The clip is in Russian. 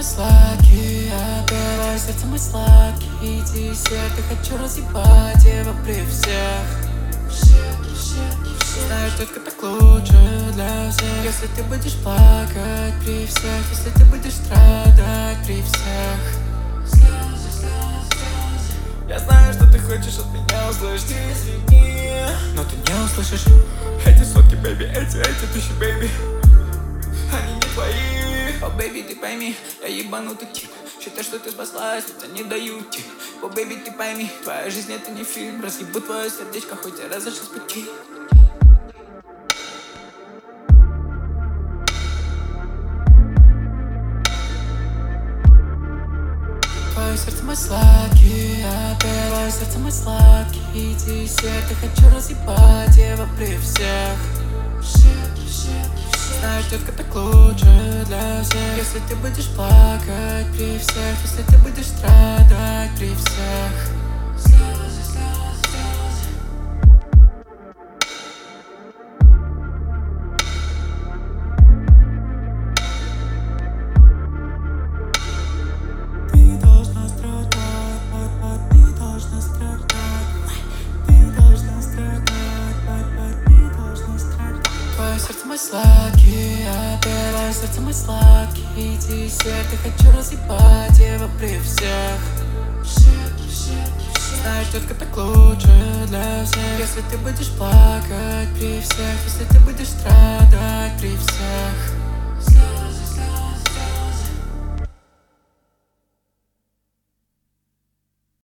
сладкий, опять сердце мой сладкий десерт. Я хочу разъебать его при всех. Знаешь, только так лучше для всех. Если ты будешь плакать при всех, если ты будешь страдать при всех. Я знаю, что ты хочешь от меня услышать, извини, но ты не услышишь. Эти сотки, бэйби, эти тысячи, бэйби, они не твои. О, бэйби, ты пойми, я ебанутый тип. Считай, что ты спаслась, но не дают тип. О, бэйби, ты пойми, твоя жизнь это не фильм. Разъебу твое сердечко, хоть и разошлись с пути. Твое сердце мой сладкий, опять твое сердце мой сладкий десерт. Я хочу разъебать его при всех. Знаешь, детка, так лучше для всех. Если ты будешь плакать при всех, если ты будешь страдать при всех. Ты должна страдать, ты должна страдать, ты должна страдать, ты должна страдать. Твое сердце мой сладкий, опять твое сердце мой сладкий десерт. Я хочу разъебать его при всех. Знаешь, детка, так лучше для всех. Если ты будешь плакать при всех, если ты будешь страдать при всех.